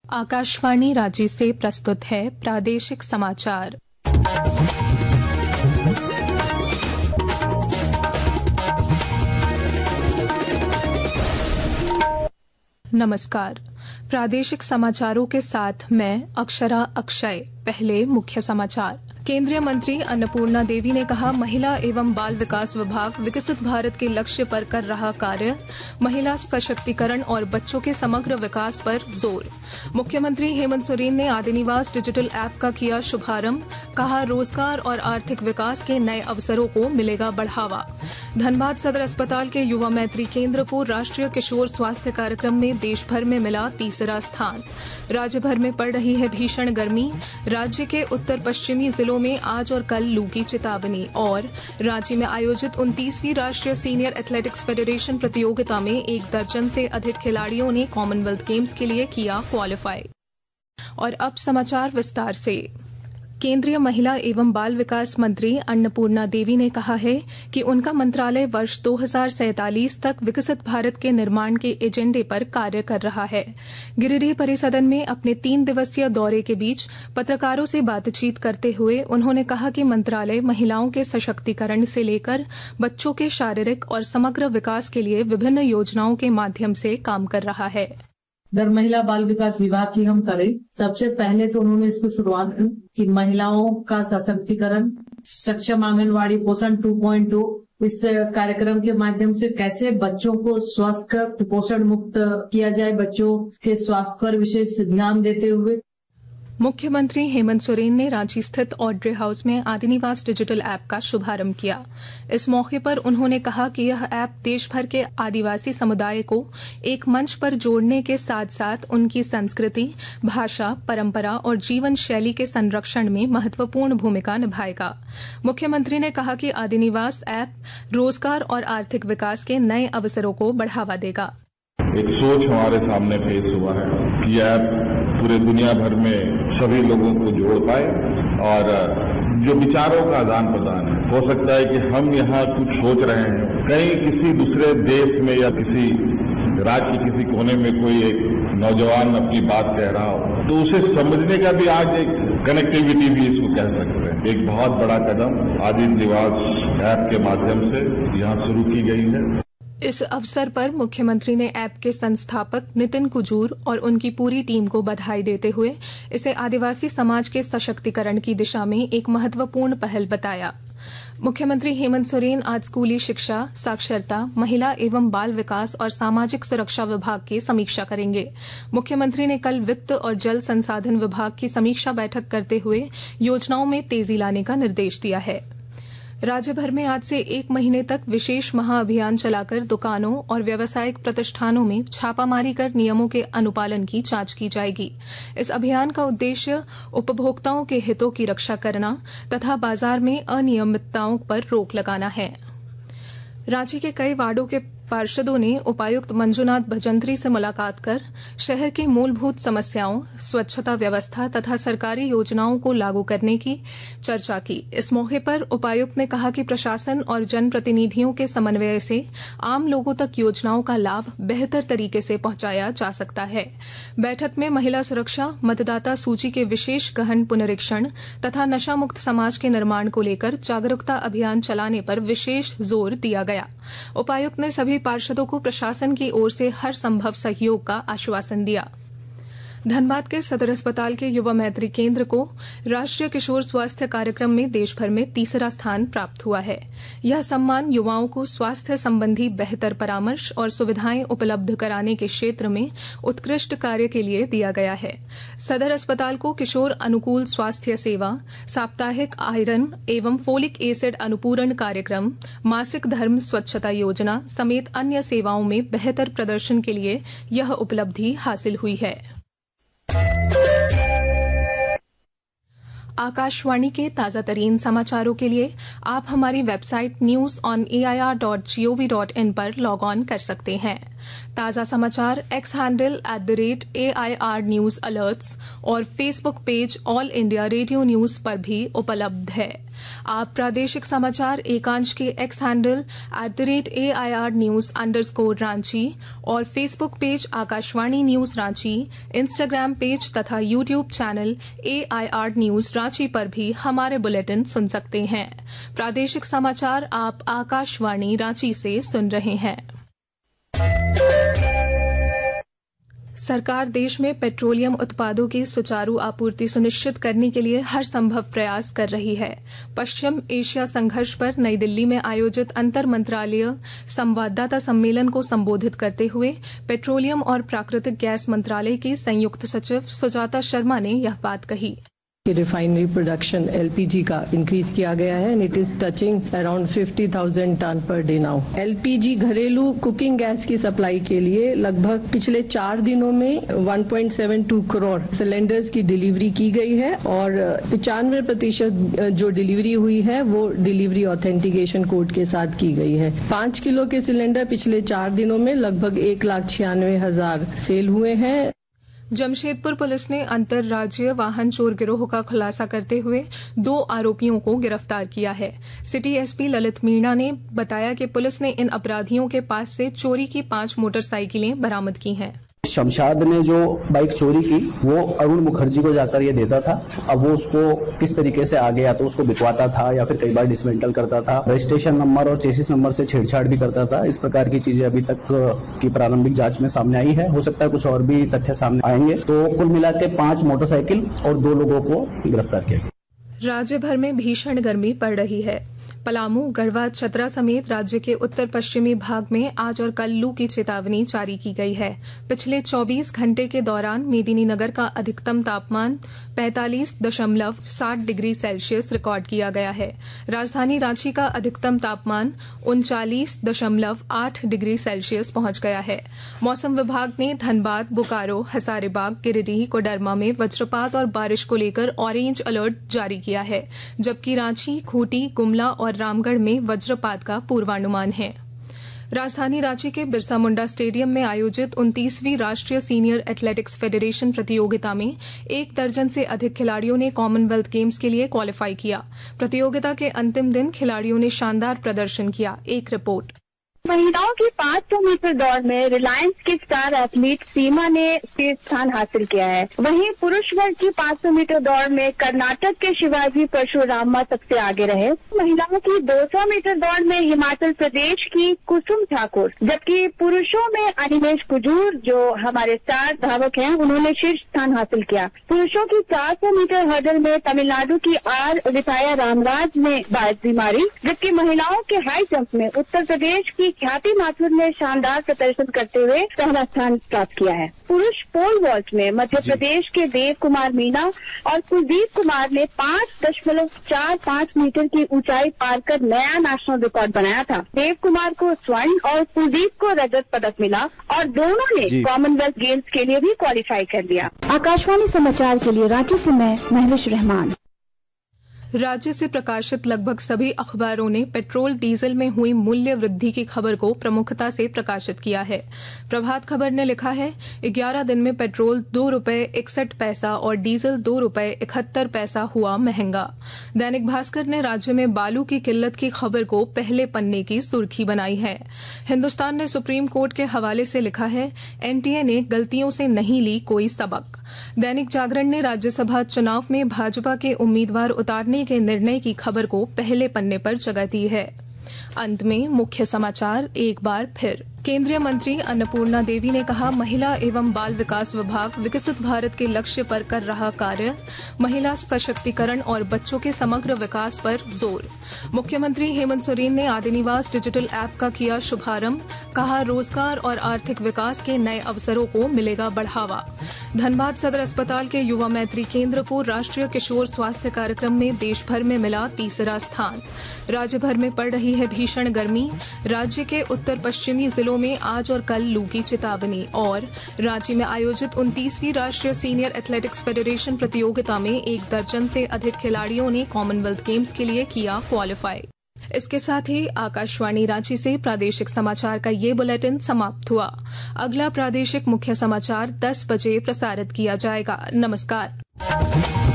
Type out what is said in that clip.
आकाशवाणी रांची से प्रस्तुत है प्रादेशिक समाचार। नमस्कार, प्रादेशिक समाचारों के साथ मैं अक्षरा अक्षय। पहले मुख्य समाचार। केंद्रीय मंत्री अन्नपूर्णा देवी ने कहा, महिला एवं बाल विकास विभाग विकसित भारत के लक्ष्य पर कर रहा कार्य, महिला सशक्तिकरण और बच्चों के समग्र विकास पर जोर। मुख्यमंत्री हेमंत सोरेन ने आदिनिवास डिजिटल ऐप का किया शुभारंभ, कहा रोजगार और आर्थिक विकास के नए अवसरों को मिलेगा बढ़ावा। धनबाद सदर अस्पताल के युवा मैत्री केंद्र को राष्ट्रीय किशोर स्वास्थ्य कार्यक्रम में देश भर में मिला तीसरा स्थान। राज्य भर में पड़ रही है भीषण गर्मी, राज्य के उत्तर पश्चिमी जिलों में आज और कल लू की चेतावनी। और रांची में आयोजित 29वीं राष्ट्रीय सीनियर एथलेटिक्स फेडरेशन प्रतियोगिता में 1 दर्जन से अधिक खिलाड़ियों ने कॉमनवेल्थ गेम्स के लिए किया क्वालिफाई। और अब समाचार विस्तार से। केंद्रीय महिला एवं बाल विकास मंत्री अन्नपूर्णा देवी ने कहा है कि उनका मंत्रालय वर्ष 2047 तक विकसित भारत के निर्माण के एजेंडे पर कार्य कर रहा है। गिरिडीह परिसदन में अपने 3 दिवसीय दौरे के बीच पत्रकारों से बातचीत करते हुए उन्होंने कहा कि मंत्रालय महिलाओं के सशक्तिकरण से लेकर बच्चों के शारीरिक और समग्र विकास के लिए विभिन्न योजनाओं के माध्यम से काम कर रहा है। अगर महिला बाल विकास विभाग की हम करें, सबसे पहले तो उन्होंने इसकी शुरुआत की कि महिलाओं का सशक्तिकरण, सक्षम आंगनवाड़ी, पोषण 2.0 इस कार्यक्रम के माध्यम से कैसे बच्चों को स्वस्थ कुपोषण मुक्त किया जाए, बच्चों के स्वास्थ्य पर विशेष ध्यान देते हुए। मुख्यमंत्री हेमंत सोरेन ने रांची स्थित ऑड्रे हाउस में आदिनिवास डिजिटल ऐप का शुभारंभ किया। इस मौके पर उन्होंने कहा कि यह ऐप देश भर के आदिवासी समुदाय को एक मंच पर जोड़ने के साथ साथ उनकी संस्कृति, भाषा, परंपरा और जीवन शैली के संरक्षण में महत्वपूर्ण भूमिका निभाएगा। मुख्यमंत्री ने कहा कि आदिनिवास ऐप रोजगार और आर्थिक विकास के नए अवसरों को बढ़ावा देगा। एक सोच हमारे सामने पेश हुआ है कि ऐप पूरे दुनिया भर में सभी लोगों को जोड़ पाए और जो विचारों का आदान प्रदान है, हो सकता है कि हम यहाँ कुछ सोच रहे हैं, कहीं किसी दूसरे देश में या किसी राज्य के किसी कोने में कोई एक नौजवान अपनी बात कह रहा हो, तो उसे समझने का भी आज एक कनेक्टिविटी भी इसको कह सकते हैं। एक बहुत बड़ा कदम आदिनिवास ऐप के माध्यम से यहाँ शुरू की गई है। इस अवसर पर मुख्यमंत्री ने ऐप के संस्थापक नितिन कुजूर और उनकी पूरी टीम को बधाई देते हुए इसे आदिवासी समाज के सशक्तिकरण की दिशा में एक महत्वपूर्ण पहल बताया। मुख्यमंत्री हेमंत सोरेन आज स्कूली शिक्षा, साक्षरता, महिला एवं बाल विकास और सामाजिक सुरक्षा विभाग की समीक्षा करेंगे। मुख्यमंत्री ने कल वित्त और जल संसाधन विभाग की समीक्षा बैठक करते हुए योजनाओं में तेजी लाने का निर्देश दिया है। राज्य भर में आज से 1 महीने तक विशेष महाअभियान चलाकर दुकानों और व्यावसायिक प्रतिष्ठानों में छापामारी कर नियमों के अनुपालन की जांच की जाएगी। इस अभियान का उद्देश्य उपभोक्ताओं के हितों की रक्षा करना तथा बाजार में अनियमितताओं पर रोक लगाना है। रांची के कई वार्डों के पार्षदों ने उपायुक्त मंजुनाथ भजंत्री से मुलाकात कर शहर की मूलभूत समस्याओं, स्वच्छता व्यवस्था तथा सरकारी योजनाओं को लागू करने की चर्चा की। इस मौके पर उपायुक्त ने कहा कि प्रशासन और जनप्रतिनिधियों के समन्वय से आम लोगों तक योजनाओं का लाभ बेहतर तरीके से पहुंचाया जा सकता है। बैठक में महिला सुरक्षा, मतदाता सूची के विशेष गहन पुनरीक्षण तथा नशा मुक्त समाज के निर्माण को लेकर जागरूकता अभियान चलाने पर विशेष जोर दिया गया। उपायुक्त ने सभी पार्षदों को प्रशासन की ओर से हर संभव सहयोग का आश्वासन दिया। धनबाद के सदर अस्पताल के युवा मैत्री केंद्र को राष्ट्रीय किशोर स्वास्थ्य कार्यक्रम में देश भर में तीसरा स्थान प्राप्त हुआ है। यह सम्मान युवाओं को स्वास्थ्य संबंधी बेहतर परामर्श और सुविधाएं उपलब्ध कराने के क्षेत्र में उत्कृष्ट कार्य के लिए दिया गया है। सदर अस्पताल को किशोर अनुकूल स्वास्थ्य सेवा, साप्ताहिक आयरन एवं फोलिक एसिड अनुपूरण कार्यक्रम, मासिक धर्म स्वच्छता योजना समेत अन्य सेवाओं में बेहतर प्रदर्शन के लिए यह उपलब्धि हासिल हुई है। आकाशवाणी के ताजा तरीन समाचारों के लिए आप हमारी वेबसाइट newsonair.gov.in पर लॉग ऑन कर सकते हैं। ताज़ा समाचार X handle @AIR news alerts और Facebook page all India radio news पर भी उपलब्ध है। आप प्रादेशिक समाचार एकांश के X handle @AIR news _Ranchi और Facebook page Akashvani news Ranchi, Instagram page तथा YouTube channel AIR news Ranchi पर भी हमारे बुलेटिन सुन सकते हैं। प्रादेशिक समाचार आप आकाशवाणी रांची से सुन रहे हैं। सरकार देश में पेट्रोलियम उत्पादों की सुचारू आपूर्ति सुनिश्चित करने के लिए हर संभव प्रयास कर रही है। पश्चिम एशिया संघर्ष पर नई दिल्ली में आयोजित अंतर मंत्रालय संवाददाता सम्मेलन को संबोधित करते हुए पेट्रोलियम और प्राकृतिक गैस मंत्रालय की संयुक्त सचिव सुजाता शर्मा ने यह बात कही। रिफाइनरी प्रोडक्शन LPG का इंक्रीज किया गया है and it is touching around 50,000 ton per day now. LPG घरेलू कुकिंग गैस की सप्लाई के लिए लगभग पिछले 4 दिनों में 1.72 करोड़ सिलेंडर्स की डिलीवरी की गई है और 95% जो डिलीवरी हुई है वो डिलीवरी ऑथेंटिकेशन कोड के साथ की गई है। 5 किलो के सिलेंडर पिछले 4 दिनों में लगभग 1,96,000 सेल हुए हैं। जमशेदपुर पुलिस ने अंतर्राज्यीय वाहन चोर गिरोह का खुलासा करते हुए 2 आरोपियों को गिरफ्तार किया है। सिटी SP ललित मीणा ने बताया कि पुलिस ने इन अपराधियों के पास से चोरी की 5 मोटरसाइकिलें बरामद की हैं। शमशाद ने जो बाइक चोरी की वो अरुण मुखर्जी को जाकर ये देता था। अब वो उसको किस तरीके से आगे या तो उसको बिकवाता था या फिर कई बार डिसमेंटल करता था, रजिस्ट्रेशन नंबर और चेसिस नंबर से छेड़छाड़ भी करता था। इस प्रकार की चीजें अभी तक की प्रारंभिक जांच में सामने आई है। हो सकता है कुछ और भी तथ्य सामने आएंगे। तो कुल मिला के 5 मोटरसाइकिल और 2 लोगों को गिरफ्तार किया गया। राज्य भर में भीषण गर्मी पड़ रही है। पलामू, गढ़वा, चतरा समेत राज्य के उत्तर पश्चिमी भाग में आज और कल लू की चेतावनी जारी की गई है। पिछले 24 घंटे के दौरान मेदिनीनगर का अधिकतम तापमान 45.7 डिग्री सेल्सियस रिकॉर्ड किया गया है। राजधानी रांची का अधिकतम तापमान 39.8 डिग्री सेल्सियस पहुंच गया है। मौसम विभाग ने धनबाद, बोकारो, हजारीबाग, गिरिडीह, कोडरमा में वज्रपात और बारिश को लेकर ऑरेंज अलर्ट जारी किया है, जबकि रांची, खूंटी, गुमला और रामगढ़ में वज्रपात का पूर्वानुमान है। राजधानी रांची के बिरसा मुंडा स्टेडियम में आयोजित 29वीं राष्ट्रीय सीनियर एथलेटिक्स फेडरेशन प्रतियोगिता में 1 दर्जन से अधिक खिलाड़ियों ने कॉमनवेल्थ गेम्स के लिए क्वालिफाई किया। प्रतियोगिता के अंतिम दिन खिलाड़ियों ने शानदार प्रदर्शन किया। एक रिपोर्ट। महिलाओं की 500 मीटर दौड़ में रिलायंस की स्टार एथलीट सीमा ने शीर्ष स्थान हासिल किया है। वहीं पुरुष वर्ग की 500 मीटर दौड़ में कर्नाटक के शिवाजी परशुरामा सबसे आगे रहे। महिलाओं की 200 मीटर दौड़ में हिमाचल प्रदेश की कुसुम ठाकुर, जबकि पुरुषों में अनिमेश कुजूर जो हमारे स्टार धावक हैं उन्होंने शीर्ष स्थान हासिल किया। पुरुषों की 400 मीटर हर्डल में तमिलनाडु की R रिताया रामराज ने बाजी मारी, जबकि महिलाओं के हाई जंप में उत्तर प्रदेश की ख्याति माथुर ने शानदार प्रदर्शन करते हुए पहला स्थान प्राप्त किया है। पुरुष पोल वॉल्ट में मध्य प्रदेश के देव कुमार मीना और कुलदीप कुमार ने 5.45 मीटर की ऊंचाई पार कर नया नेशनल रिकॉर्ड बनाया था। देव कुमार को स्वर्ण और कुलदीप को रजत पदक मिला और दोनों ने कॉमनवेल्थ गेम्स के लिए भी क्वालिफाई कर लिया। आकाशवाणी समाचार के लिए रांची से मैं महविश रहमान। राज्य से प्रकाशित लगभग सभी अखबारों ने पेट्रोल डीजल में हुई मूल्य वृद्धि की खबर को प्रमुखता से प्रकाशित किया है। प्रभात खबर ने लिखा है 11 दिन में पेट्रोल ₹2.61 और डीजल ₹2.71 हुआ महंगा। दैनिक भास्कर ने राज्य में बालू की किल्लत की खबर को पहले पन्ने की सुर्खी बनाई है। हिन्दुस्तान ने सुप्रीम कोर्ट के हवाले से लिखा है NTA ने गलतियों से नहीं ली कोई सबक। दैनिक जागरण ने राज्यसभा चुनाव में भाजपा के उम्मीदवार उतारने के निर्णय की खबर को पहले पन्ने पर जगह दी है। अंत में मुख्य समाचार एक बार फिर। केंद्रीय मंत्री अन्नपूर्णा देवी ने कहा, महिला एवं बाल विकास विभाग विकसित भारत के लक्ष्य पर कर रहा कार्य, महिला सशक्तिकरण और बच्चों के समग्र विकास पर जोर। मुख्यमंत्री हेमंत सोरेन ने आदिनिवास डिजिटल ऐप का किया शुभारंभ, कहा रोजगार और आर्थिक विकास के नए अवसरों को मिलेगा बढ़ावा। धनबाद सदर अस्पताल के युवा मैत्री केंद्र को राष्ट्रीय किशोर स्वास्थ्य कार्यक्रम में देश भर में मिला 3रा स्थान। राज्य भर में पड़ रही है भीषण गर्मी, राज्य के उत्तर पश्चिमी जिलों में आज और कल लू की चेतावनी। और रांची में आयोजित 29वीं राष्ट्रीय सीनियर एथलेटिक्स फेडरेशन प्रतियोगिता में 1 दर्जन से अधिक खिलाड़ियों ने कॉमनवेल्थ गेम्स के लिए किया क्वालिफाई। इसके साथ ही आकाशवाणी रांची से प्रादेशिक समाचार का ये बुलेटिन समाप्त हुआ। अगला प्रादेशिक मुख्य समाचार 10 बजे प्रसारित किया जाएगा। नमस्कार।